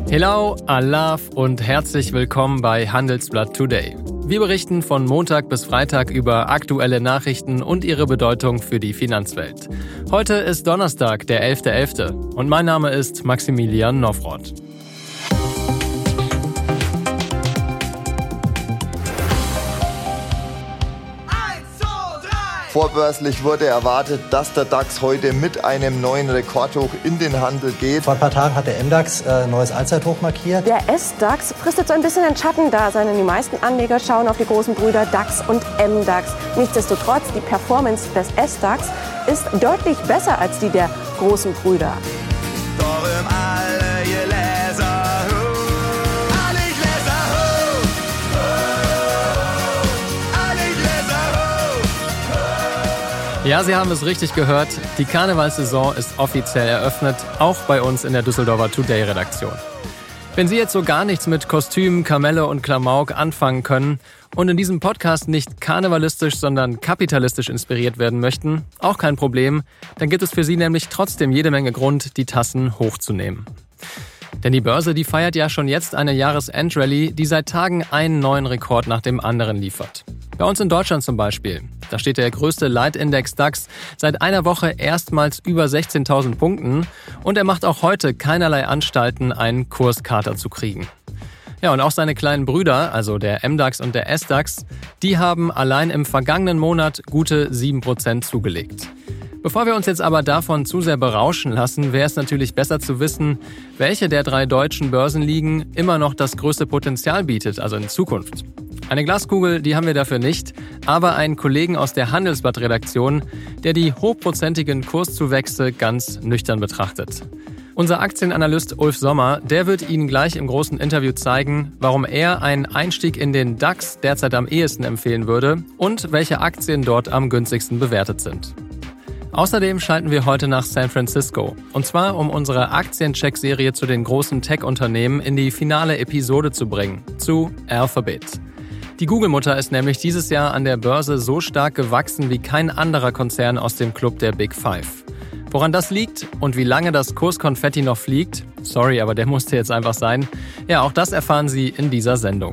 Hello, Alaf und herzlich willkommen bei Handelsblatt Today. Wir berichten von Montag bis Freitag über aktuelle Nachrichten und ihre Bedeutung für die Finanzwelt. Heute ist Donnerstag, der 11.11. und mein Name ist Maximilian Nowroth. Vorbörslich wurde erwartet, dass der DAX heute mit einem neuen Rekordhoch in den Handel geht. Vor ein paar Tagen hat der MDAX ein neues Allzeithoch markiert. Der SDAX fristet so ein bisschen ein Schattendasein, denn die meisten Anleger schauen auf die großen Brüder DAX und MDAX. Nichtsdestotrotz, die Performance des SDAX ist deutlich besser als die der großen Brüder. Ja, Sie haben es richtig gehört. Die Karnevalssaison ist offiziell eröffnet, auch bei uns in der Düsseldorfer Today-Redaktion. Wenn Sie jetzt so gar nichts mit Kostüm, Kamelle und Klamauk anfangen können und in diesem Podcast nicht karnevalistisch, sondern kapitalistisch inspiriert werden möchten, auch kein Problem, dann gibt es für Sie nämlich trotzdem jede Menge Grund, die Tassen hochzunehmen. Denn die Börse, die feiert ja schon jetzt eine Jahresendrallye, die seit Tagen einen neuen Rekord nach dem anderen liefert. Bei uns in Deutschland zum Beispiel. Da steht der größte Leitindex DAX seit einer Woche erstmals über 16.000 Punkten und er macht auch heute keinerlei Anstalten, einen Kurskater zu kriegen. Ja, und auch seine kleinen Brüder, also der MDAX und der SDAX, die haben allein im vergangenen Monat gute 7% zugelegt. Bevor wir uns jetzt aber davon zu sehr berauschen lassen, wäre es natürlich besser zu wissen, welche der 3 deutschen Börsenligen immer noch das größte Potenzial bietet, also in Zukunft. Eine Glaskugel, die haben wir dafür nicht, aber einen Kollegen aus der Handelsblatt-Redaktion, der die hochprozentigen Kurszuwächse ganz nüchtern betrachtet. Unser Aktienanalyst Ulf Sommer, der wird Ihnen gleich im großen Interview zeigen, warum er einen Einstieg in den DAX derzeit am ehesten empfehlen würde und welche Aktien dort am günstigsten bewertet sind. Außerdem schalten wir heute nach San Francisco. Und zwar, um unsere Aktiencheck-Serie zu den großen Tech-Unternehmen in die finale Episode zu bringen, zu Alphabet. Die Google-Mutter ist nämlich dieses Jahr an der Börse so stark gewachsen wie kein anderer Konzern aus dem Club der Big Five. Woran das liegt und wie lange das Kurskonfetti noch fliegt, sorry, aber der musste jetzt einfach sein, ja, auch das erfahren Sie in dieser Sendung.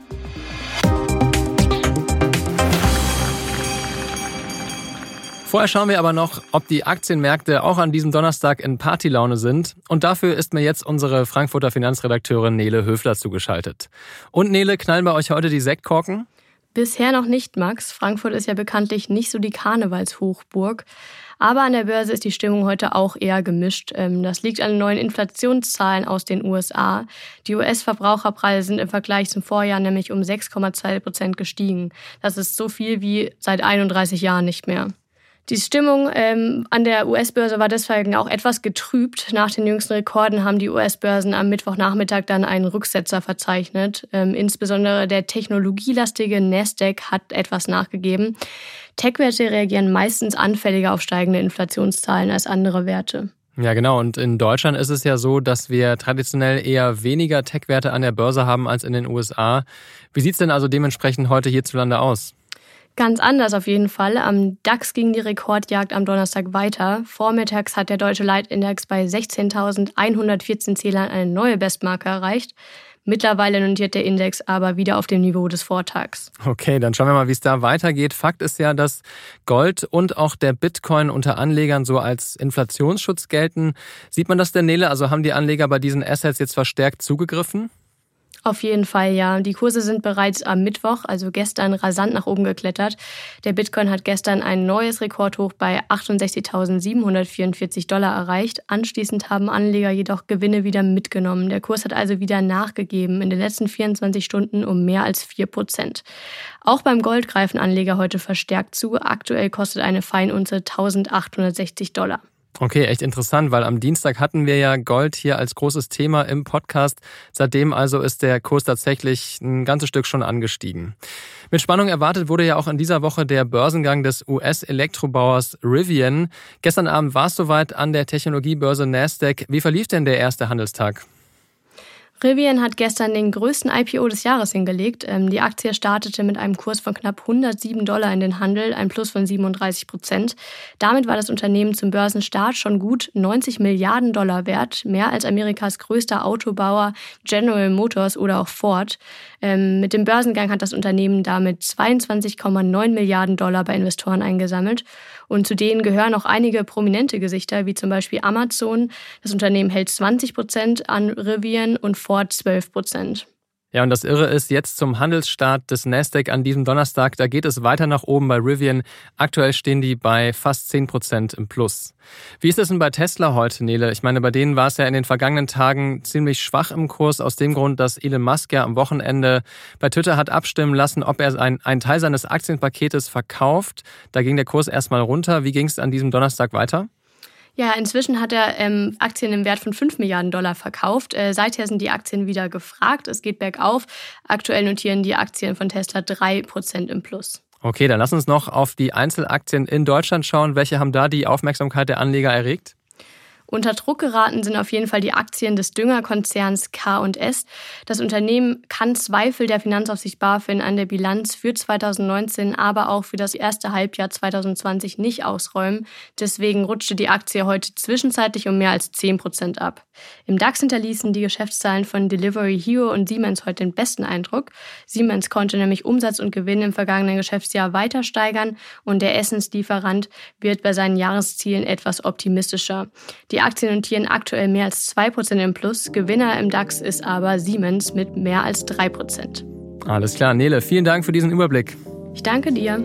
Vorher schauen wir aber noch, ob die Aktienmärkte auch an diesem Donnerstag in Partylaune sind. Und dafür ist mir jetzt unsere Frankfurter Finanzredakteurin Nele Höfler zugeschaltet. Und Nele, knallen bei euch heute die Sektkorken? Bisher noch nicht, Max. Frankfurt ist ja bekanntlich nicht so die Karnevalshochburg. Aber an der Börse ist die Stimmung heute auch eher gemischt. Das liegt an den neuen Inflationszahlen aus den USA. Die US-Verbraucherpreise sind im Vergleich zum Vorjahr nämlich um 6,2% gestiegen. Das ist so viel wie seit 31 Jahren nicht mehr. Die Stimmung an der US-Börse war deswegen auch etwas getrübt. Nach den jüngsten Rekorden haben die US-Börsen am Mittwochnachmittag dann einen Rücksetzer verzeichnet. Insbesondere der technologielastige Nasdaq hat etwas nachgegeben. Tech-Werte reagieren meistens anfälliger auf steigende Inflationszahlen als andere Werte. Ja, genau. Und in Deutschland ist es ja so, dass wir traditionell eher weniger Tech-Werte an der Börse haben als in den USA. Wie sieht es denn also dementsprechend heute hierzulande aus? Ganz anders auf jeden Fall. Am DAX ging die Rekordjagd am Donnerstag weiter. Vormittags hat der deutsche Leitindex bei 16.114 Zählern eine neue Bestmarke erreicht. Mittlerweile notiert der Index aber wieder auf dem Niveau des Vortags. Okay, dann schauen wir mal, wie es da weitergeht. Fakt ist ja, dass Gold und auch der Bitcoin unter Anlegern so als Inflationsschutz gelten. Sieht man das denn, Nele? Also haben die Anleger bei diesen Assets jetzt verstärkt zugegriffen? Auf jeden Fall, ja. Die Kurse sind bereits am Mittwoch, also gestern, rasant nach oben geklettert. Der Bitcoin hat gestern ein neues Rekordhoch bei 68.744 $ erreicht. Anschließend haben Anleger jedoch Gewinne wieder mitgenommen. Der Kurs hat also wieder nachgegeben, in den letzten 24 Stunden um mehr als 4%. Auch beim Gold greifen Anleger heute verstärkt zu. Aktuell kostet eine Feinunze 1.860 $. Okay, echt interessant, weil am Dienstag hatten wir ja Gold hier als großes Thema im Podcast. Seitdem also ist der Kurs tatsächlich ein ganzes Stück schon angestiegen. Mit Spannung erwartet wurde ja auch in dieser Woche der Börsengang des US-Elektrobauers Rivian. Gestern Abend war es soweit an der Technologiebörse Nasdaq. Wie verlief denn der erste Handelstag? Rivian hat gestern den größten IPO des Jahres hingelegt. Die Aktie startete mit einem Kurs von knapp $107 in den Handel, ein Plus von 37%. Damit war das Unternehmen zum Börsenstart schon gut $90 Milliarden wert, mehr als Amerikas größter Autobauer General Motors oder auch Ford. Mit dem Börsengang hat das Unternehmen damit $22,9 Milliarden bei Investoren eingesammelt. Und zu denen gehören auch einige prominente Gesichter, wie zum Beispiel Amazon. Das Unternehmen hält 20% an Rivian und Ford 12%. Ja, und das Irre ist, jetzt zum Handelsstart des Nasdaq an diesem Donnerstag, da geht es weiter nach oben bei Rivian. Aktuell stehen die bei fast 10% im Plus. Wie ist es denn bei Tesla heute, Nele? Ich meine, bei denen war es ja in den vergangenen Tagen ziemlich schwach im Kurs, aus dem Grund, dass Elon Musk ja am Wochenende bei Twitter hat abstimmen lassen, ob er einen Teil seines Aktienpaketes verkauft. Da ging der Kurs erstmal runter. Wie ging es an diesem Donnerstag weiter? Ja, inzwischen hat er Aktien im Wert von $5 Milliarden verkauft. Seither sind die Aktien wieder gefragt. Es geht bergauf. Aktuell notieren die Aktien von Tesla 3% im Plus. Okay, dann lass uns noch auf die Einzelaktien in Deutschland schauen. Welche haben da die Aufmerksamkeit der Anleger erregt? Unter Druck geraten sind auf jeden Fall die Aktien des Düngerkonzerns K&S. Das Unternehmen kann Zweifel der Finanzaufsicht BaFin an der Bilanz für 2019, aber auch für das erste Halbjahr 2020 nicht ausräumen. Deswegen rutschte die Aktie heute zwischenzeitlich um mehr als 10% ab. Im DAX hinterließen die Geschäftszahlen von Delivery Hero und Siemens heute den besten Eindruck. Siemens konnte nämlich Umsatz und Gewinn im vergangenen Geschäftsjahr weiter steigern und der Essenslieferant wird bei seinen Jahreszielen etwas optimistischer. Die Aktien notieren aktuell mehr als 2% im Plus. Gewinner im DAX ist aber Siemens mit mehr als 3%. Alles klar, Nele, vielen Dank für diesen Überblick. Ich danke dir.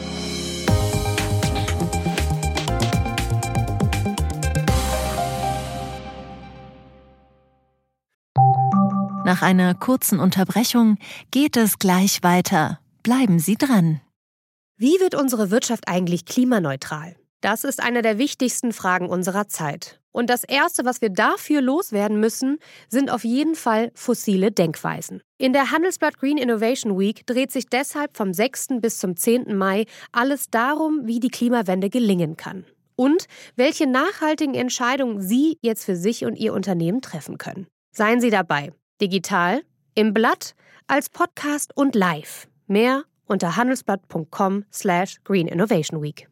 Nach einer kurzen Unterbrechung geht es gleich weiter. Bleiben Sie dran. Wie wird unsere Wirtschaft eigentlich klimaneutral? Das ist eine der wichtigsten Fragen unserer Zeit. Und das Erste, was wir dafür loswerden müssen, sind auf jeden Fall fossile Denkweisen. In der Handelsblatt Green Innovation Week dreht sich deshalb vom 6. bis zum 10. Mai alles darum, wie die Klimawende gelingen kann. Und welche nachhaltigen Entscheidungen Sie jetzt für sich und Ihr Unternehmen treffen können. Seien Sie dabei. Digital, im Blatt, als Podcast und live. Mehr unter handelsblatt.com/Green Innovation Week.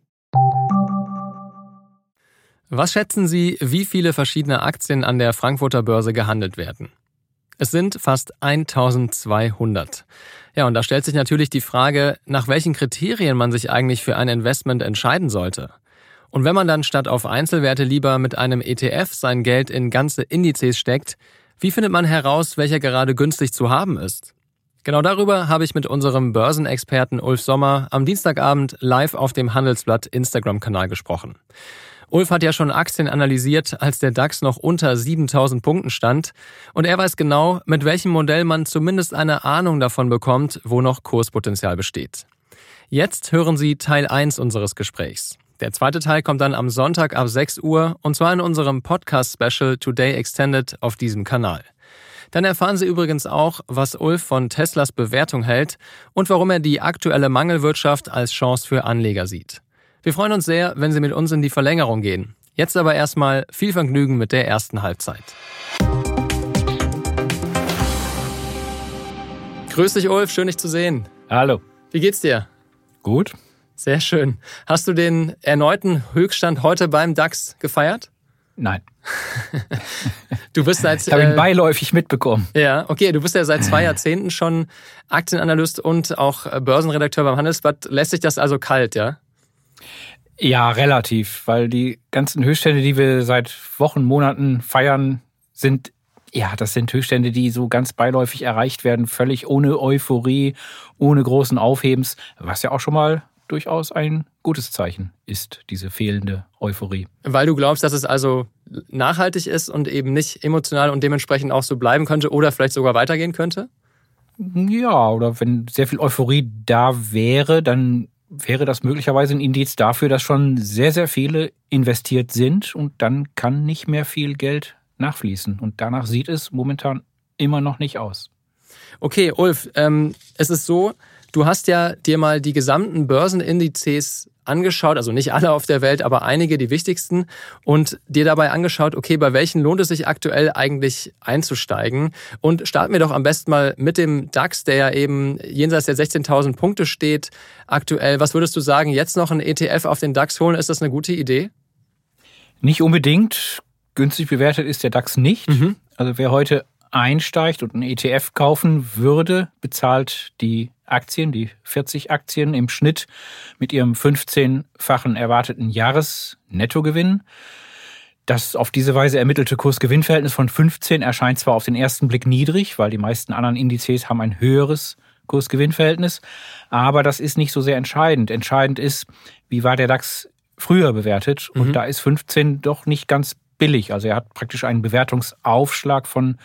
Was schätzen Sie, wie viele verschiedene Aktien an der Frankfurter Börse gehandelt werden? Es sind fast 1200. Ja, und da stellt sich natürlich die Frage, nach welchen Kriterien man sich eigentlich für ein Investment entscheiden sollte. Und wenn man dann statt auf Einzelwerte lieber mit einem ETF sein Geld in ganze Indizes steckt, wie findet man heraus, welcher gerade günstig zu haben ist? Genau darüber habe ich mit unserem Börsenexperten Ulf Sommer am Dienstagabend live auf dem Handelsblatt Instagram-Kanal gesprochen. Ulf hat ja schon Aktien analysiert, als der DAX noch unter 7.000 Punkten stand. Und er weiß genau, mit welchem Modell man zumindest eine Ahnung davon bekommt, wo noch Kurspotenzial besteht. Jetzt hören Sie Teil 1 unseres Gesprächs. Der zweite Teil kommt dann am Sonntag ab 6 Uhr und zwar in unserem Podcast-Special Today Extended auf diesem Kanal. Dann erfahren Sie übrigens auch, was Ulf von Teslas Bewertung hält und warum er die aktuelle Mangelwirtschaft als Chance für Anleger sieht. Wir freuen uns sehr, wenn Sie mit uns in die Verlängerung gehen. Jetzt aber erstmal viel Vergnügen mit der ersten Halbzeit. Grüß dich, Ulf, schön dich zu sehen. Hallo. Wie geht's dir? Gut. Sehr schön. Hast du den erneuten Höchststand heute beim DAX gefeiert? Nein. Du bist seit... Ich habe ihn beiläufig mitbekommen. Ja, okay. Du bist ja seit 2 Jahrzehnten schon Aktienanalyst und auch Börsenredakteur beim Handelsblatt. Lässt sich das also kalt, ja? Ja, relativ, weil die ganzen Höchststände, die wir seit Wochen, Monaten feiern, sind Höchststände, die so ganz beiläufig erreicht werden, völlig ohne Euphorie, ohne großen Aufhebens, was ja auch schon mal durchaus ein gutes Zeichen ist, diese fehlende Euphorie. Weil du glaubst, dass es also nachhaltig ist und eben nicht emotional und dementsprechend auch so bleiben könnte oder vielleicht sogar weitergehen könnte? Ja, oder wenn sehr viel Euphorie da wäre, dann wäre das möglicherweise ein Indiz dafür, dass schon sehr, sehr viele investiert sind und dann kann nicht mehr viel Geld nachfließen. Und danach sieht es momentan immer noch nicht aus. Okay, Ulf, es ist so, du hast ja dir mal die gesamten Börsenindizes angeschaut, also nicht alle auf der Welt, aber einige, die wichtigsten, und dir dabei angeschaut, okay, bei welchen lohnt es sich aktuell eigentlich einzusteigen? Und starten wir doch am besten mal mit dem DAX, der ja eben jenseits der 16.000 Punkte steht aktuell. Was würdest du sagen, jetzt noch ein ETF auf den DAX holen, ist das eine gute Idee? Nicht unbedingt. Günstig bewertet ist der DAX nicht. Also wer heute einsteigt und einen ETF kaufen würde, bezahlt die Aktien, die 40 Aktien im Schnitt mit ihrem 15-fachen erwarteten Jahresnettogewinn. Das auf diese Weise ermittelte Kurs-Gewinn-Verhältnis von 15 erscheint zwar auf den ersten Blick niedrig, weil die meisten anderen Indizes haben ein höheres Kurs-Gewinn-Verhältnis, aber das ist nicht so sehr entscheidend. Entscheidend ist, wie war der DAX früher bewertet, und da ist 15 doch nicht ganz billig. Also er hat praktisch einen Bewertungsaufschlag von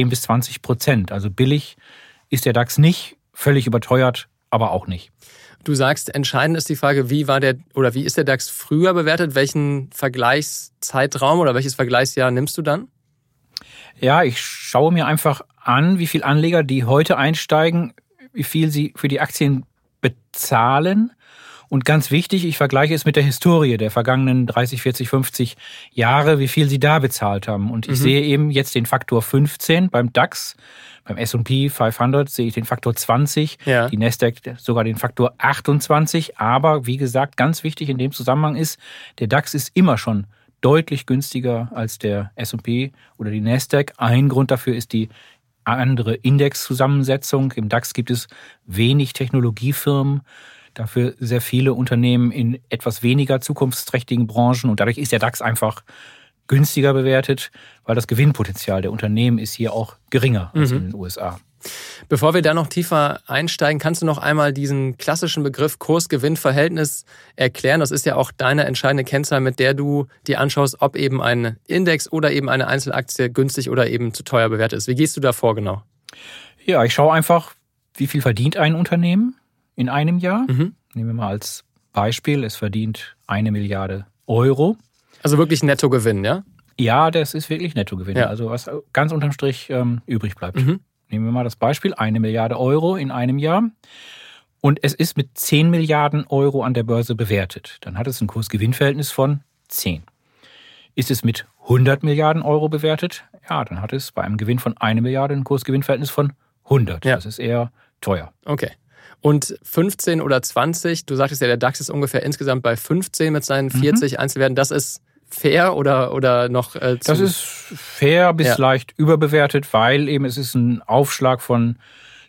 10-20%. Also billig ist der DAX nicht, völlig überteuert aber auch nicht. Du sagst, entscheidend ist die Frage, wie ist der DAX früher bewertet? Welchen Vergleichszeitraum oder welches Vergleichsjahr nimmst du dann? Ja, ich schaue mir einfach an, wie viele Anleger, die heute einsteigen, wie viel sie für die Aktien bezahlen. Und ganz wichtig, ich vergleiche es mit der Historie der vergangenen 30, 40, 50 Jahre, wie viel sie da bezahlt haben. Und ich sehe eben jetzt den Faktor 15 beim DAX, beim S&P 500 sehe ich den Faktor 20, die Nasdaq sogar den Faktor 28. Aber wie gesagt, ganz wichtig in dem Zusammenhang ist, der DAX ist immer schon deutlich günstiger als der S&P oder die Nasdaq. Ein Grund dafür ist die andere Indexzusammensetzung. Im DAX gibt es wenig Technologiefirmen, dafür sehr viele Unternehmen in etwas weniger zukunftsträchtigen Branchen, und dadurch ist der DAX einfach günstiger bewertet, weil das Gewinnpotenzial der Unternehmen ist hier auch geringer als in den USA. Bevor wir da noch tiefer einsteigen, kannst du noch einmal diesen klassischen Begriff Kurs-Gewinn-Verhältnis erklären? Das ist ja auch deine entscheidende Kennzahl, mit der du dir anschaust, ob eben ein Index oder eben eine Einzelaktie günstig oder eben zu teuer bewertet ist. Wie gehst du da vor genau? Ja, ich schaue einfach, wie viel verdient ein Unternehmen in einem Jahr. Nehmen wir mal als Beispiel, es verdient 1 Milliarde Euro. Also wirklich Nettogewinn, ja? Ja, das ist wirklich Nettogewinn. Ja. Also was ganz unterm Strich übrig bleibt. Nehmen wir mal das Beispiel, 1 Milliarde Euro in einem Jahr. Und es ist mit 10 Milliarden Euro an der Börse bewertet. Dann hat es ein Kurs-Gewinn-Verhältnis von 10. Ist es mit 100 Milliarden Euro bewertet? Ja, dann hat es bei einem Gewinn von 1 Milliarde ein Kurs-Gewinn-Verhältnis von 100. Ja. Das ist eher teuer. Okay. Und 15 oder 20, du sagtest ja, der DAX ist ungefähr insgesamt bei 15 mit seinen 40 Einzelwerten. Das ist fair oder noch Das ist fair bis leicht überbewertet, weil eben es ist ein Aufschlag von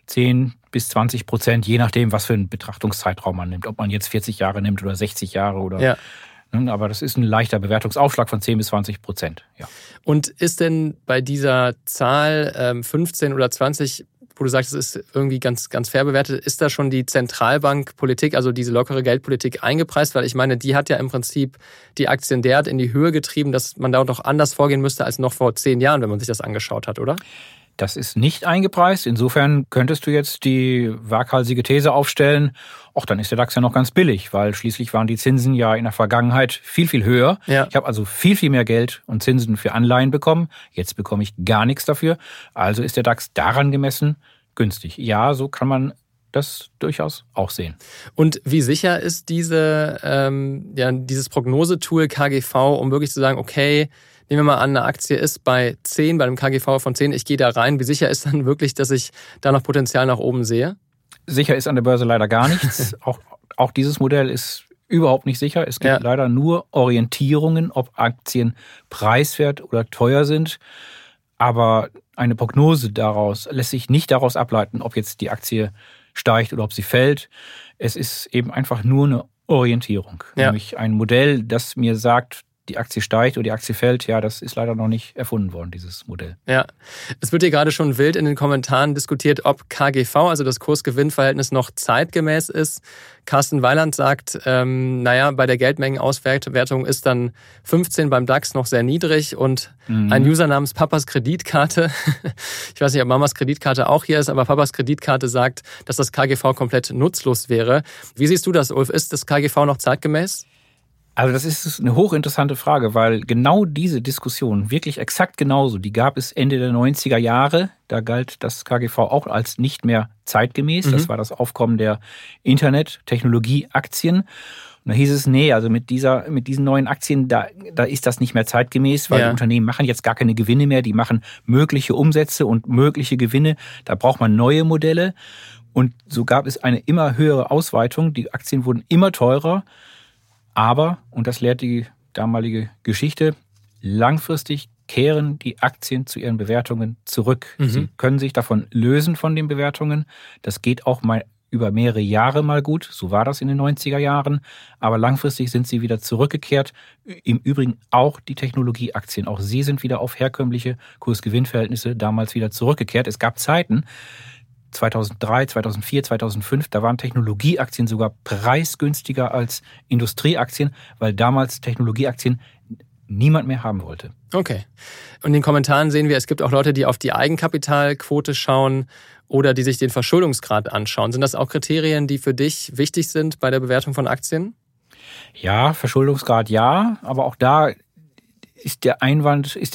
10-20%, je nachdem, was für einen Betrachtungszeitraum man nimmt. Ob man jetzt 40 Jahre nimmt oder 60 Jahre oder... Aber das ist ein leichter Bewertungsaufschlag von 10-20%. Ja. Und ist denn bei dieser Zahl 15 oder 20, wo du sagst, es ist irgendwie ganz fair bewertet, ist da schon die Zentralbankpolitik, also diese lockere Geldpolitik eingepreist? Weil ich meine, die hat ja im Prinzip die Aktien derart in die Höhe getrieben, dass man da doch anders vorgehen müsste als noch vor 10 Jahren, wenn man sich das angeschaut hat, oder? Das ist nicht eingepreist. Insofern könntest du jetzt die waghalsige These aufstellen, dann ist der DAX ja noch ganz billig, weil schließlich waren die Zinsen ja in der Vergangenheit viel, viel höher. Ja. Ich habe also viel, viel mehr Geld und Zinsen für Anleihen bekommen. Jetzt bekomme ich gar nichts dafür. Also ist der DAX daran gemessen günstig. Ja, so kann man das durchaus auch sehen. Und wie sicher ist dieses Prognosetool KGV, um wirklich zu sagen, okay, nehmen wir mal an, eine Aktie ist bei 10, bei einem KGV von 10, ich gehe da rein. Wie sicher ist dann wirklich, dass ich da noch Potenzial nach oben sehe? Sicher ist an der Börse leider gar nichts. Auch dieses Modell ist überhaupt nicht sicher. Es gibt leider nur Orientierungen, ob Aktien preiswert oder teuer sind. Aber eine Prognose daraus lässt sich nicht daraus ableiten, ob jetzt die Aktie steigt oder ob sie fällt. Es ist eben einfach nur eine Orientierung. Nämlich ein Modell, das mir sagt, die Aktie steigt oder die Aktie fällt, das ist leider noch nicht erfunden worden, dieses Modell. Ja, es wird hier gerade schon wild in den Kommentaren diskutiert, ob KGV, also das Kurs-Gewinn-Verhältnis, noch zeitgemäß ist. Carsten Weiland sagt, bei der Geldmengenauswertung ist dann 15 beim DAX noch sehr niedrig und ein User namens Papas Kreditkarte, ich weiß nicht, ob Mamas Kreditkarte auch hier ist, aber Papas Kreditkarte sagt, dass das KGV komplett nutzlos wäre. Wie siehst du das, Ulf? Ist das KGV noch zeitgemäß? Also das ist eine hochinteressante Frage, weil genau diese Diskussion, wirklich exakt genauso, die gab es Ende der 90er Jahre. Da galt das KGV auch als nicht mehr zeitgemäß. Das war das Aufkommen der Internet-Technologie-Aktien. Und da hieß es, nee, also mit diesen neuen Aktien, da ist das nicht mehr zeitgemäß, weil die Unternehmen machen jetzt gar keine Gewinne mehr, die machen mögliche Umsätze und mögliche Gewinne. Da braucht man neue Modelle. Und so gab es eine immer höhere Ausweitung. Die Aktien wurden immer teurer. Aber, und das lehrt die damalige Geschichte, langfristig kehren die Aktien zu ihren Bewertungen zurück. Sie können sich davon lösen von den Bewertungen. Das geht auch mal über mehrere Jahre mal gut. So war das in den 90er Jahren. Aber langfristig sind sie wieder zurückgekehrt. Im Übrigen auch die Technologieaktien. Auch sie sind wieder auf herkömmliche Kurs-Gewinn-Verhältnisse damals wieder zurückgekehrt. Es gab Zeiten, 2003, 2004, 2005, da waren Technologieaktien sogar preisgünstiger als Industrieaktien, weil damals Technologieaktien niemand mehr haben wollte. Okay. Und in den Kommentaren sehen wir, es gibt auch Leute, die auf die Eigenkapitalquote schauen oder die sich den Verschuldungsgrad anschauen. Sind das auch Kriterien, die für dich wichtig sind bei der Bewertung von Aktien? Ja, Verschuldungsgrad ja, aber auch da ist der Einwand, ist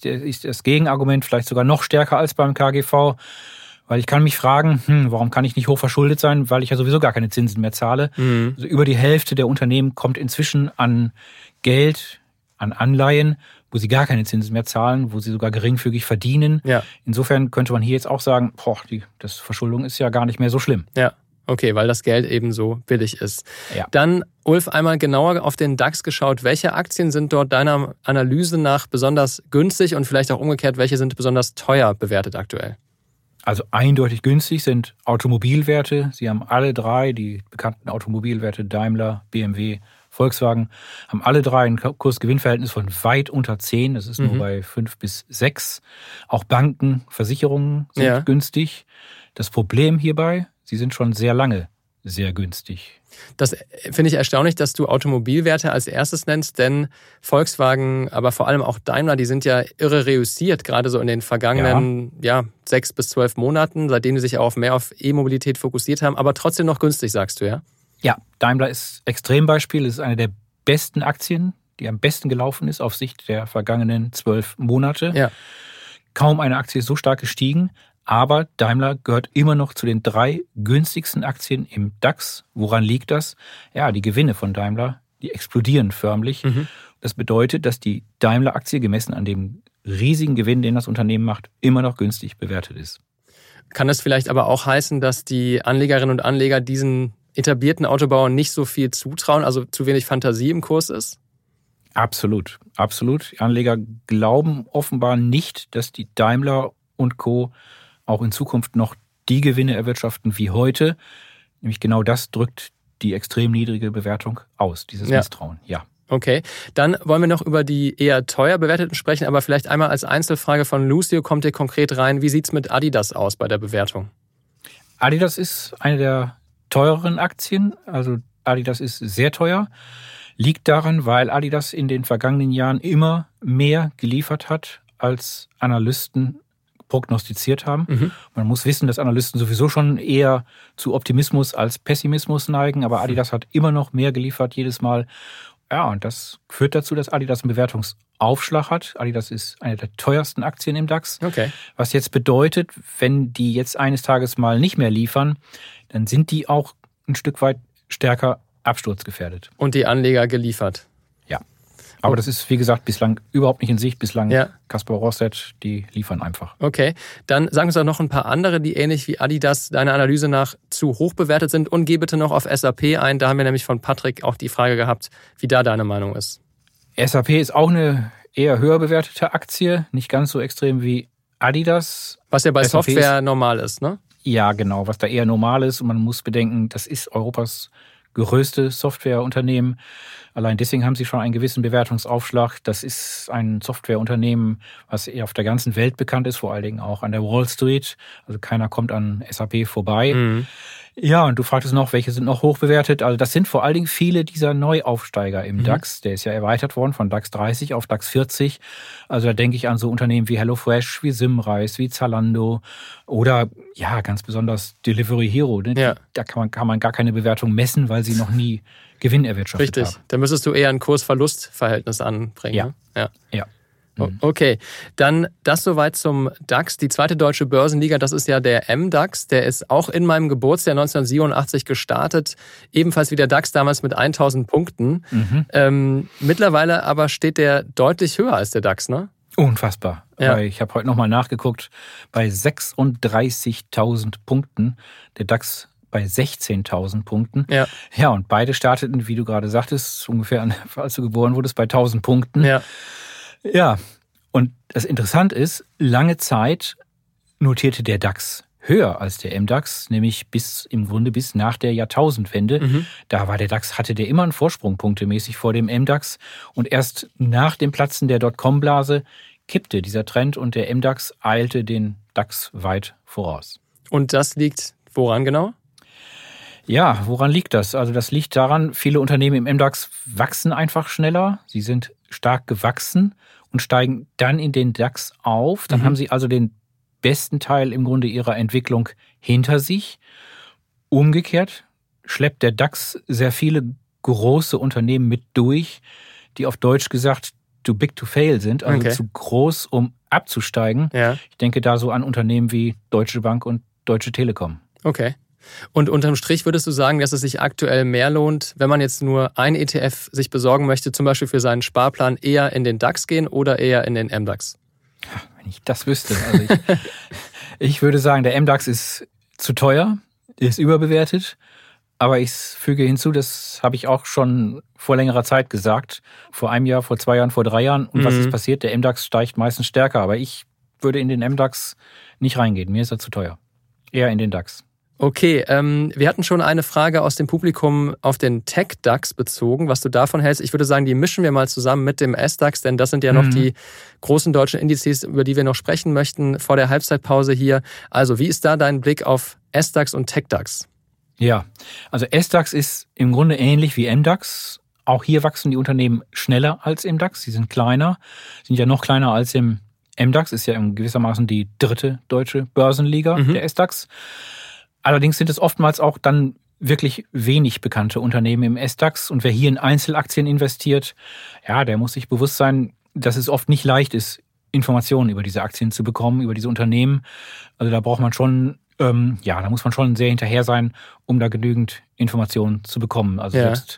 das Gegenargument vielleicht sogar noch stärker als beim KGV, weil ich kann mich fragen, warum kann ich nicht hoch verschuldet sein, weil ich ja sowieso gar keine Zinsen mehr zahle. Also über die Hälfte der Unternehmen kommt inzwischen an Geld, an Anleihen, wo sie gar keine Zinsen mehr zahlen, wo sie sogar geringfügig verdienen. Ja. Insofern könnte man hier jetzt auch sagen, das Verschuldung ist ja gar nicht mehr so schlimm. Ja, okay, weil das Geld eben so billig ist. Ja. Dann, Ulf, einmal genauer auf den DAX geschaut. Welche Aktien sind dort deiner Analyse nach besonders günstig und vielleicht auch umgekehrt, welche sind besonders teuer bewertet aktuell? Also eindeutig günstig sind Automobilwerte. Sie haben alle drei, die bekannten Automobilwerte Daimler, BMW, Volkswagen, haben alle drei ein Kurs-Gewinn-Verhältnis von weit unter 10. Das ist nur bei 5 bis 6. Auch Banken, Versicherungen sind günstig. Das Problem hierbei, sie sind schon sehr lange sehr günstig. Das finde ich erstaunlich, dass du Automobilwerte als erstes nennst, denn Volkswagen, aber vor allem auch Daimler, die sind ja irre reüssiert, gerade so in den vergangenen 6 bis 12 Monaten, seitdem sie sich auch mehr auf E-Mobilität fokussiert haben, aber trotzdem noch günstig, sagst du, ja? Ja, Daimler ist Extrembeispiel. Es ist eine der besten Aktien, die am besten gelaufen ist auf Sicht der vergangenen 12 Monate. Ja. Kaum eine Aktie ist so stark gestiegen, aber Daimler gehört immer noch zu den 3 günstigsten Aktien im DAX. Woran liegt das? Ja, die Gewinne von Daimler, die explodieren förmlich. Das bedeutet, dass die Daimler-Aktie gemessen an dem riesigen Gewinn, den das Unternehmen macht, immer noch günstig bewertet ist. Kann das vielleicht aber auch heißen, dass die Anlegerinnen und Anleger diesen etablierten Autobauern nicht so viel zutrauen, also zu wenig Fantasie im Kurs ist? Absolut, absolut. Die Anleger glauben offenbar nicht, dass die Daimler und Co. auch in Zukunft noch die Gewinne erwirtschaften wie heute. Nämlich genau das drückt die extrem niedrige Bewertung aus, dieses Misstrauen. Ja. Okay, dann wollen wir noch über die eher teuer bewerteten sprechen, aber vielleicht einmal als Einzelfrage von Lucio kommt ihr konkret rein. Wie sieht es mit Adidas aus bei der Bewertung? Adidas ist eine der teureren Aktien, also Adidas ist sehr teuer, liegt daran, weil Adidas in den vergangenen Jahren immer mehr geliefert hat, als Analysten prognostiziert haben. Man muss wissen, dass Analysten sowieso schon eher zu Optimismus als Pessimismus neigen, aber Adidas hat immer noch mehr geliefert jedes Mal. Ja, und das führt dazu, dass Adidas einen Bewertungsaufschlag hat. Adidas ist eine der teuersten Aktien im DAX. Okay. Was jetzt bedeutet, wenn die jetzt eines Tages mal nicht mehr liefern, dann sind die auch ein Stück weit stärker absturzgefährdet. Und die Anleger geliefert. Ja. Aber das ist, wie gesagt, bislang überhaupt nicht in Sicht. Bislang Kaspar Rosset, die liefern einfach. Okay, dann sagen uns doch noch ein paar andere, die ähnlich wie Adidas deiner Analyse nach zu hoch bewertet sind. Und geh bitte noch auf SAP ein. Da haben wir nämlich von Patrick auch die Frage gehabt, wie da deine Meinung ist. SAP ist auch eine eher höher bewertete Aktie. Nicht ganz so extrem wie Adidas. Was ja bei SAP Software normal ist, ne? Ja, genau, was da eher normal ist. Und man muss bedenken, das ist Europas größte Softwareunternehmen. Allein deswegen haben sie schon einen gewissen Bewertungsaufschlag. Das ist ein Softwareunternehmen, was eher auf der ganzen Welt bekannt ist, vor allen Dingen auch an der Wall Street. Also keiner kommt an SAP vorbei. Ja, und du fragtest noch, welche sind noch hoch bewertet? Also das sind vor allen Dingen viele dieser Neuaufsteiger im DAX. Der ist ja erweitert worden von DAX 30 auf DAX 40. Also da denke ich an so Unternehmen wie HelloFresh, wie Simrise, wie Zalando oder ja, ganz besonders Delivery Hero. Ne? Ja. Da kann man gar keine Bewertung messen, weil sie noch nie Gewinn erwirtschaftet haben. Richtig, da müsstest du eher ein Kurs-Verlust-Verhältnis anbringen. Ja. Ne? Ja. Okay, dann das soweit zum DAX. Die zweite deutsche Börsenliga, das ist ja der MDAX. Der ist auch in meinem Geburtsjahr 1987 gestartet. Ebenfalls wie der DAX damals mit 1000 Punkten. Mittlerweile aber steht der deutlich höher als der DAX, ne? Unfassbar. Ja. Weil ich habe heute nochmal nachgeguckt, bei 36.000 Punkten, der DAX bei 16.000 Punkten. Ja, und beide starteten, wie du gerade sagtest, ungefähr als du geboren wurdest, bei 1.000 Punkten. Ja, und das Interessante ist, lange Zeit notierte der DAX höher als der MDAX, nämlich im Grunde bis nach der Jahrtausendwende. Da war der DAX, hatte der immer einen Vorsprung punktemäßig vor dem MDAX. Und erst nach dem Platzen der Dotcom-Blase kippte dieser Trend und der MDAX eilte den DAX weit voraus. Und das liegt woran genau? Ja, woran liegt das? Also das liegt daran, viele Unternehmen im MDAX wachsen einfach schneller. Sie sind stark gewachsen und steigen dann in den DAX auf. Dann haben sie also den besten Teil im Grunde ihrer Entwicklung hinter sich. Umgekehrt schleppt der DAX sehr viele große Unternehmen mit durch, die auf Deutsch gesagt too big to fail sind, also zu groß, um abzusteigen. Ich denke da so an Unternehmen wie Deutsche Bank und Deutsche Telekom. Okay. Und unterm Strich würdest du sagen, dass es sich aktuell mehr lohnt, wenn man jetzt nur ein ETF sich besorgen möchte, zum Beispiel für seinen Sparplan, eher in den DAX gehen oder eher in den MDAX? Wenn ich das wüsste. Also ich würde sagen, der MDAX ist zu teuer, ist überbewertet. Aber ich füge hinzu, das habe ich auch schon vor längerer Zeit gesagt. Vor einem Jahr, vor 2 Jahren, vor 3 Jahren. Und was ist passiert? Der MDAX steigt meistens stärker. Aber ich würde in den MDAX nicht reingehen. Mir ist er zu teuer. Eher in den DAX. Okay, wir hatten schon eine Frage aus dem Publikum auf den Tech-DAX bezogen, was du davon hältst. Ich würde sagen, die mischen wir mal zusammen mit dem SDAX, denn das sind ja noch die großen deutschen Indizes, über die wir noch sprechen möchten vor der Halbzeitpause hier. Also, wie ist da dein Blick auf SDAX und Tech-DAX? Ja, also SDAX ist im Grunde ähnlich wie MDAX. Auch hier wachsen die Unternehmen schneller als im DAX. Sie sind kleiner, sind ja noch kleiner als im MDAX, ist ja in gewissermaßen die dritte deutsche Börsenliga, der SDAX. Allerdings sind es oftmals auch dann wirklich wenig bekannte Unternehmen im SDAX. Und wer hier in Einzelaktien investiert, ja, der muss sich bewusst sein, dass es oft nicht leicht ist, Informationen über diese Aktien zu bekommen, über diese Unternehmen. Also da braucht man schon, da muss man schon sehr hinterher sein, um da genügend Informationen zu bekommen. Also selbst,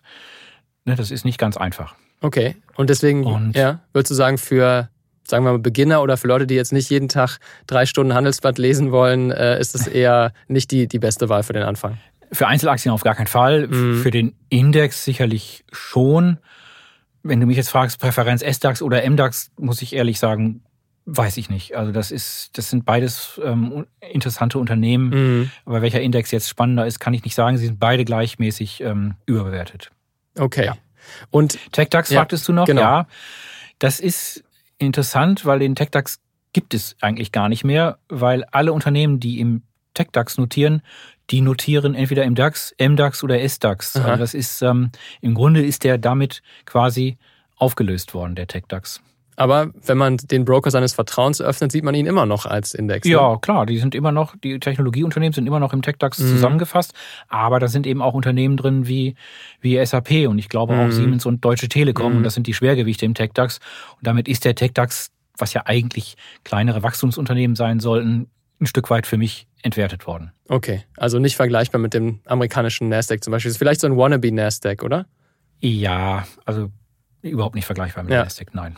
das ist nicht ganz einfach. Okay, und deswegen, würdest du sagen, für, sagen wir mal, Beginner oder für Leute, die jetzt nicht jeden Tag 3 Stunden Handelsblatt lesen wollen, ist es eher nicht die beste Wahl für den Anfang? Für Einzelaktien auf gar keinen Fall. Für den Index sicherlich schon. Wenn du mich jetzt fragst, Präferenz SDAX oder MDAX, muss ich ehrlich sagen, weiß ich nicht. Also das sind beides interessante Unternehmen. Aber welcher Index jetzt spannender ist, kann ich nicht sagen. Sie sind beide gleichmäßig überbewertet. Okay. Ja. Und TechDAX fragtest du noch? Genau. Ja, das ist interessant, weil den TechDAX gibt es eigentlich gar nicht mehr, weil alle Unternehmen, die im TechDAX notieren, die notieren entweder im DAX, MDAX oder SDAX. Also das ist, im Grunde ist der damit quasi aufgelöst worden, der TechDAX. Aber wenn man den Broker seines Vertrauens öffnet, sieht man ihn immer noch als Index. Ne? Ja, klar, die Technologieunternehmen sind immer noch im TechDAX zusammengefasst, aber da sind eben auch Unternehmen drin wie SAP und ich glaube auch Siemens und Deutsche Telekom und das sind die Schwergewichte im TechDAX. Und damit ist der TechDAX, was ja eigentlich kleinere Wachstumsunternehmen sein sollten, ein Stück weit für mich entwertet worden. Okay, also nicht vergleichbar mit dem amerikanischen Nasdaq zum Beispiel. Das ist vielleicht so ein Wannabe Nasdaq, oder? Ja, also überhaupt nicht vergleichbar mit dem Nasdaq, nein.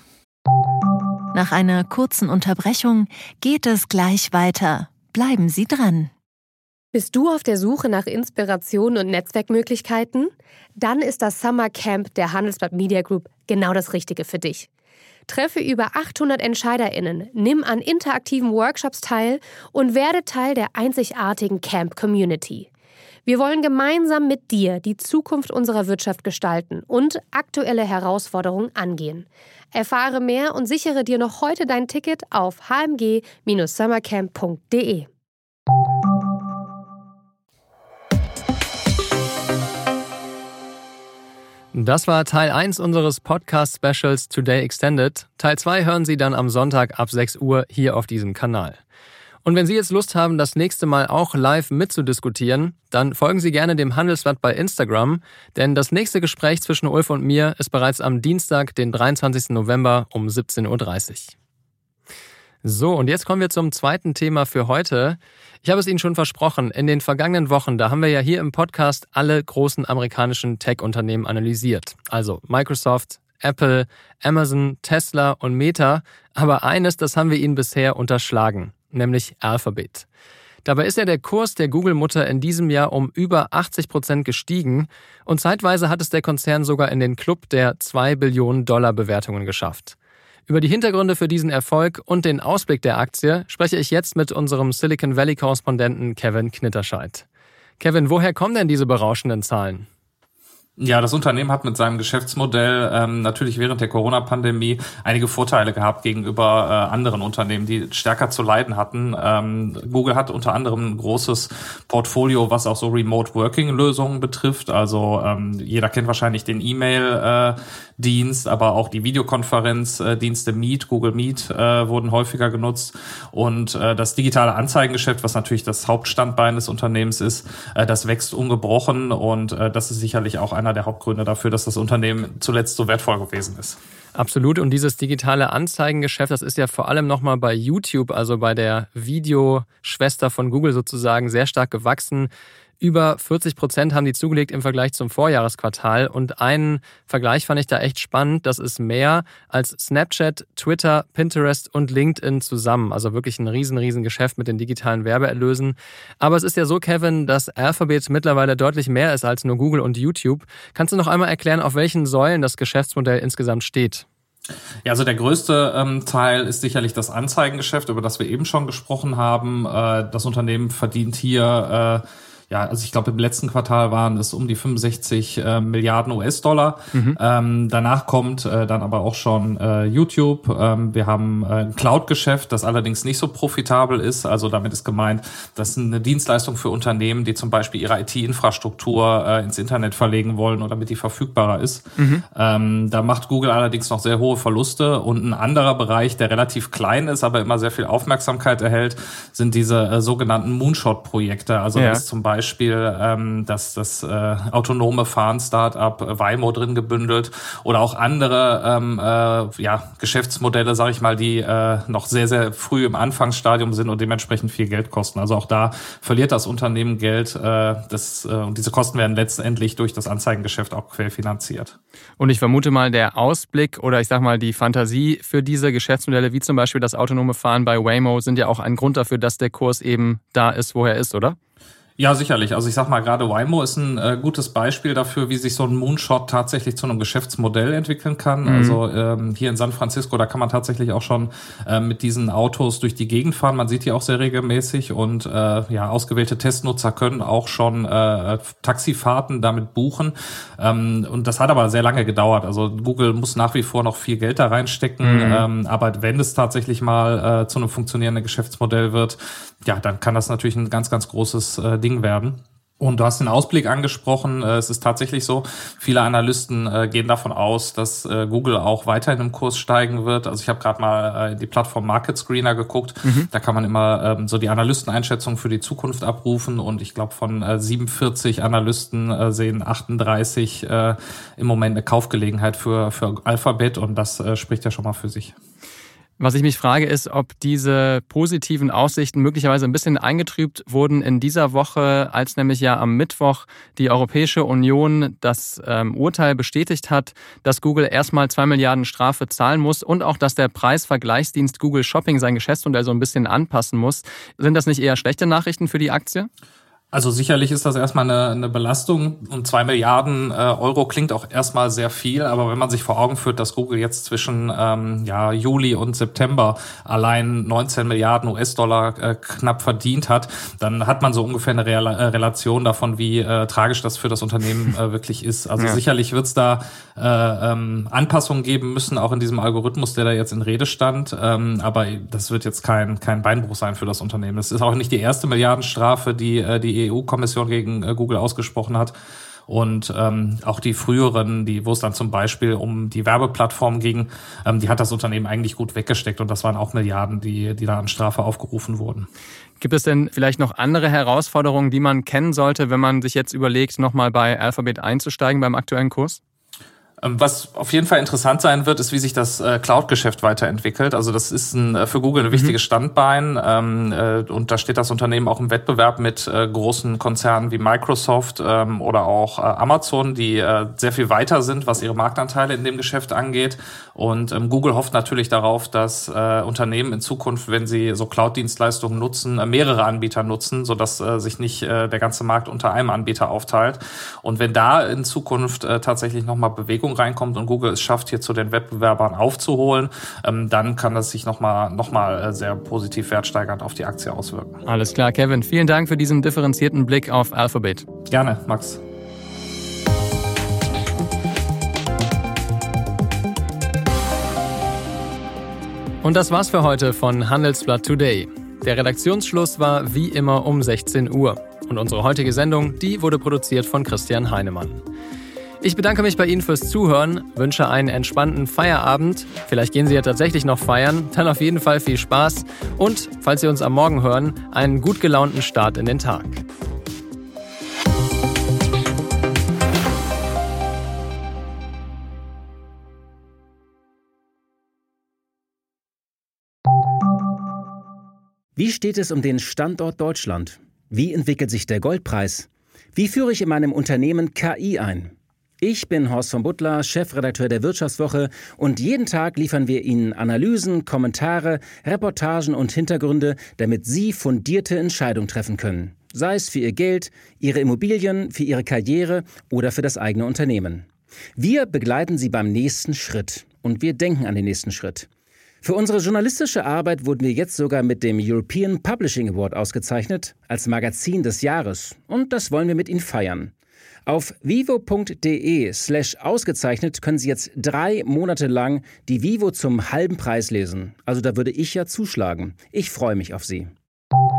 Nach einer kurzen Unterbrechung geht es gleich weiter. Bleiben Sie dran. Bist du auf der Suche nach Inspiration und Netzwerkmöglichkeiten? Dann ist das Summer Camp der Handelsblatt Media Group genau das Richtige für dich. Treffe über 800 EntscheiderInnen, nimm an interaktiven Workshops teil und werde Teil der einzigartigen Camp-Community. Wir wollen gemeinsam mit dir die Zukunft unserer Wirtschaft gestalten und aktuelle Herausforderungen angehen. Erfahre mehr und sichere dir noch heute dein Ticket auf hmg-summercamp.de. Das war Teil 1 unseres Podcast-Specials Today Extended. Teil 2 hören Sie dann am Sonntag ab 6 Uhr hier auf diesem Kanal. Und wenn Sie jetzt Lust haben, das nächste Mal auch live mitzudiskutieren, dann folgen Sie gerne dem Handelsblatt bei Instagram, denn das nächste Gespräch zwischen Ulf und mir ist bereits am Dienstag, den 23. November um 17.30 Uhr. So, und jetzt kommen wir zum zweiten Thema für heute. Ich habe es Ihnen schon versprochen, in den vergangenen Wochen, da haben wir ja hier im Podcast alle großen amerikanischen Tech-Unternehmen analysiert. Also Microsoft, Apple, Amazon, Tesla und Meta. Aber eines, das haben wir Ihnen bisher unterschlagen, nämlich Alphabet. Dabei ist ja der Kurs der Google-Mutter in diesem Jahr um über 80% gestiegen und zeitweise hat es der Konzern sogar in den Club der $2 Billionen Bewertungen geschafft. Über die Hintergründe für diesen Erfolg und den Ausblick der Aktie spreche ich jetzt mit unserem Silicon Valley-Korrespondenten Kevin Knitterscheid. Kevin, woher kommen denn diese berauschenden Zahlen? Ja, das Unternehmen hat mit seinem Geschäftsmodell natürlich während der Corona-Pandemie einige Vorteile gehabt gegenüber anderen Unternehmen, die stärker zu leiden hatten. Google hat unter anderem ein großes Portfolio, was auch so Remote-Working-Lösungen betrifft. Also jeder kennt wahrscheinlich den E-Mail-Dienst, aber auch die Videokonferenzdienste Meet, Google Meet wurden häufiger genutzt. Und das digitale Anzeigengeschäft, was natürlich das Hauptstandbein des Unternehmens ist, das wächst ungebrochen und das ist sicherlich auch einer der Hauptgründe dafür, dass das Unternehmen zuletzt so wertvoll gewesen ist. Absolut. Und dieses digitale Anzeigengeschäft, das ist ja vor allem nochmal bei YouTube, also bei der Videoschwester von Google sozusagen, sehr stark gewachsen. Über 40% haben die zugelegt im Vergleich zum Vorjahresquartal. Und einen Vergleich fand ich da echt spannend. Das ist mehr als Snapchat, Twitter, Pinterest und LinkedIn zusammen. Also wirklich ein riesen Geschäft mit den digitalen Werbeerlösen. Aber es ist ja so, Kevin, dass Alphabet mittlerweile deutlich mehr ist als nur Google und YouTube. Kannst du noch einmal erklären, auf welchen Säulen das Geschäftsmodell insgesamt steht? Ja, also der größte Teil ist sicherlich das Anzeigengeschäft, über das wir eben schon gesprochen haben. Das Unternehmen verdient hier also ich glaube, im letzten Quartal waren es um die 65 Milliarden US-Dollar. Danach kommt dann aber auch schon YouTube. Wir haben ein Cloud-Geschäft, das allerdings nicht so profitabel ist. Also damit ist gemeint, das ist eine Dienstleistung für Unternehmen, die zum Beispiel ihre IT-Infrastruktur ins Internet verlegen wollen oder damit die verfügbarer ist. Da macht Google allerdings noch sehr hohe Verluste. Und ein anderer Bereich, der relativ klein ist, aber immer sehr viel Aufmerksamkeit erhält, sind diese sogenannten Moonshot-Projekte. Also das ist zum Beispiel das autonome Fahren-Startup Waymo drin gebündelt oder auch andere Geschäftsmodelle, sage ich mal, die noch sehr früh im Anfangsstadium sind und dementsprechend viel Geld kosten. Also auch da verliert das Unternehmen Geld und diese Kosten werden letztendlich durch das Anzeigengeschäft auch querfinanziert. Und ich vermute mal, der Ausblick oder ich sag mal die Fantasie für diese Geschäftsmodelle, wie zum Beispiel das autonome Fahren bei Waymo, sind ja auch ein Grund dafür, dass der Kurs eben da ist, wo er ist, oder? Ja, sicherlich. Also ich sag mal, gerade Waymo ist ein gutes Beispiel dafür, wie sich so ein Moonshot tatsächlich zu einem Geschäftsmodell entwickeln kann. Also hier in San Francisco, da kann man tatsächlich auch schon mit diesen Autos durch die Gegend fahren. Man sieht die auch sehr regelmäßig und ausgewählte Testnutzer können auch schon Taxifahrten damit buchen. Und das hat aber sehr lange gedauert. Also Google muss nach wie vor noch viel Geld da reinstecken. Aber wenn es tatsächlich mal zu einem funktionierenden Geschäftsmodell wird, ja, dann kann das natürlich ein ganz großes Ding werden. Und du hast den Ausblick angesprochen. Es ist tatsächlich so, viele Analysten gehen davon aus, dass Google auch weiterhin im Kurs steigen wird. Also ich habe gerade mal in die Plattform Market Screener geguckt. Da kann man immer so die Analysteneinschätzung für die Zukunft abrufen. Und ich glaube, von 47 Analysten sehen 38 im Moment eine Kaufgelegenheit für Alphabet. Und das spricht ja schon mal für sich. Was ich mich frage, ist, ob diese positiven Aussichten möglicherweise ein bisschen eingetrübt wurden in dieser Woche, als nämlich ja am Mittwoch die Europäische Union das Urteil bestätigt hat, dass Google erstmal 2 Milliarden Strafe zahlen muss und auch, dass der Preisvergleichsdienst Google Shopping sein Geschäftsmodell so ein bisschen anpassen muss. Sind das nicht eher schlechte Nachrichten für die Aktie? Also sicherlich ist das erstmal eine Belastung und 2 Milliarden Euro klingt auch erstmal sehr viel, aber wenn man sich vor Augen führt, dass Google jetzt zwischen Juli und September allein 19 Milliarden US-Dollar knapp verdient hat, dann hat man so ungefähr eine Relation davon, wie tragisch das für das Unternehmen wirklich ist. Also sicherlich wird es da Anpassungen geben müssen, auch in diesem Algorithmus, der da jetzt in Rede stand, aber das wird jetzt kein Beinbruch sein für das Unternehmen. Das ist auch nicht die erste Milliardenstrafe, die EU-Kommission gegen Google ausgesprochen hat. Und auch die früheren, wo es dann zum Beispiel um die Werbeplattform ging, die hat das Unternehmen eigentlich gut weggesteckt und das waren auch Milliarden, die da an Strafe aufgerufen wurden. Gibt es denn vielleicht noch andere Herausforderungen, die man kennen sollte, wenn man sich jetzt überlegt, nochmal bei Alphabet einzusteigen beim aktuellen Kurs? Was auf jeden Fall interessant sein wird, ist, wie sich das Cloud-Geschäft weiterentwickelt. Also das ist für Google ein wichtiges Standbein und da steht das Unternehmen auch im Wettbewerb mit großen Konzernen wie Microsoft oder auch Amazon, die sehr viel weiter sind, was ihre Marktanteile in dem Geschäft angeht. Und Google hofft natürlich darauf, dass Unternehmen in Zukunft, wenn sie so Cloud-Dienstleistungen nutzen, mehrere Anbieter nutzen, sodass sich nicht der ganze Markt unter einem Anbieter aufteilt. Und wenn da in Zukunft tatsächlich nochmal Bewegung reinkommt und Google es schafft, hier zu den Wettbewerbern aufzuholen, dann kann das sich nochmal sehr positiv wertsteigernd auf die Aktie auswirken. Alles klar, Kevin. Vielen Dank für diesen differenzierten Blick auf Alphabet. Gerne, Max. Und das war's für heute von Handelsblatt Today. Der Redaktionsschluss war wie immer um 16 Uhr. Und unsere heutige Sendung, die wurde produziert von Christian Heinemann. Ich bedanke mich bei Ihnen fürs Zuhören, wünsche einen entspannten Feierabend. Vielleicht gehen Sie ja tatsächlich noch feiern, dann auf jeden Fall viel Spaß. Und, falls Sie uns am Morgen hören, einen gut gelaunten Start in den Tag. Wie steht es um den Standort Deutschland? Wie entwickelt sich der Goldpreis? Wie führe ich in meinem Unternehmen KI ein? Ich bin Horst von Butler, Chefredakteur der Wirtschaftswoche und jeden Tag liefern wir Ihnen Analysen, Kommentare, Reportagen und Hintergründe, damit Sie fundierte Entscheidungen treffen können. Sei es für Ihr Geld, Ihre Immobilien, für Ihre Karriere oder für das eigene Unternehmen. Wir begleiten Sie beim nächsten Schritt und wir denken an den nächsten Schritt. Für unsere journalistische Arbeit wurden wir jetzt sogar mit dem European Publishing Award ausgezeichnet als Magazin des Jahres und das wollen wir mit Ihnen feiern. Auf vivo.de/ausgezeichnet können Sie jetzt 3 Monate lang die Vivo zum halben Preis lesen. Also da würde ich ja zuschlagen. Ich freue mich auf Sie.